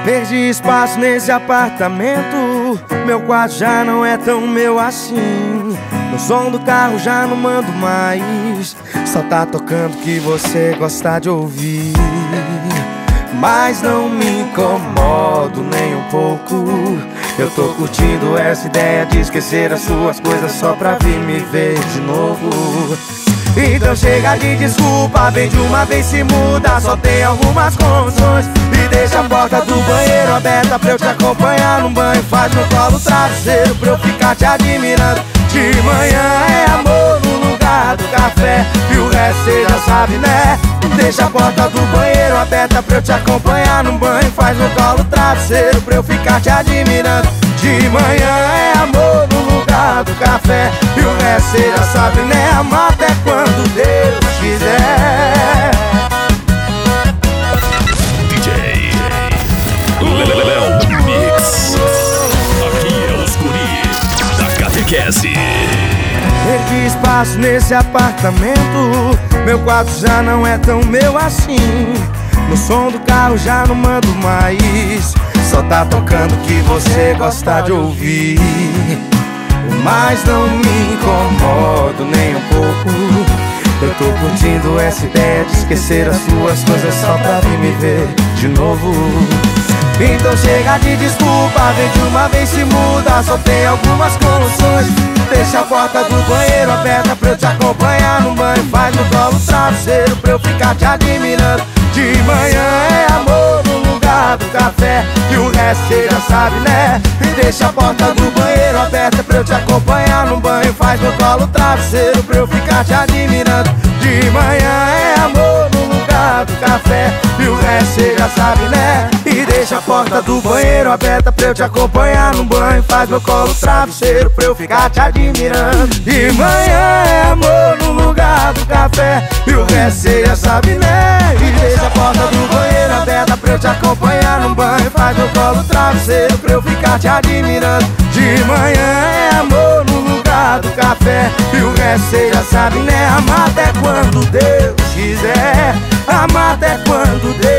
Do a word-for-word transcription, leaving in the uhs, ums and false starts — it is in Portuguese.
Perdi espaço nesse apartamento, meu quarto já não é tão meu assim. No som do carro já não mando mais, só tá tocando o que você gosta de ouvir. Mas não me incomodo nem um pouco, eu tô curtindo essa ideia de esquecer as suas coisas só pra vir me ver de novo. Então chega de desculpa, vem de uma vez, se muda, só tem algumas condições. E deixa a porta do banheiro aberta pra eu te acompanhar num banho. Faz no colo o travesseiro pra eu ficar te admirando. De manhã é amor no lugar do café, e o resto cê já sabe, né? Deixa a porta do banheiro aberta pra eu te acompanhar num banho. Faz no colo o travesseiro pra eu ficar te admirando. De manhã é amor no lugar do café, e o resto cê já sabe, né? Amar até quando Deus quiser. D J Léo Mix. Aqui é os guri da Catequese. Perdi espaço nesse apartamento, meu quarto já não é tão meu assim. No som do carro já não mando mais, só tá tocando o que você gosta de ouvir. Mas não me incomodo nem um pouco, eu tô curtindo essa ideia de esquecer as suas coisas só pra vir me ver de novo. Então chega de desculpa, vem de uma vez, se muda, só tem algumas condições. Deixa a porta do banheiro aberta pra eu te acompanhar num banho. Faz no colo o travesseiro pra eu ficar te admirando. De manhã é amor no lugar do café, e o resto cê já sabe, né? E deixa a porta do banheiro aberta pra eu te acompanhar num banho. Faz no colo o travesseiro pra eu ficar te admirando. De manhã é amor no lugar do café, e o resto cê já sabe, né? E deixa a porta do banheiro aberta pra eu te acompanhar num banho. Faz meu colo travesseiro pra eu ficar te admirando. De manhã é amor no lugar do café, e o resto cê já sabe, né? E deixa a porta do banheiro aberta pra eu te acompanhar num banho. Faz meu colo travesseiro pra eu ficar te admirando. De manhã é amor no lugar do café, e o resto cê já sabe, né? Amar até quando Deus quiser, amar até quando Deus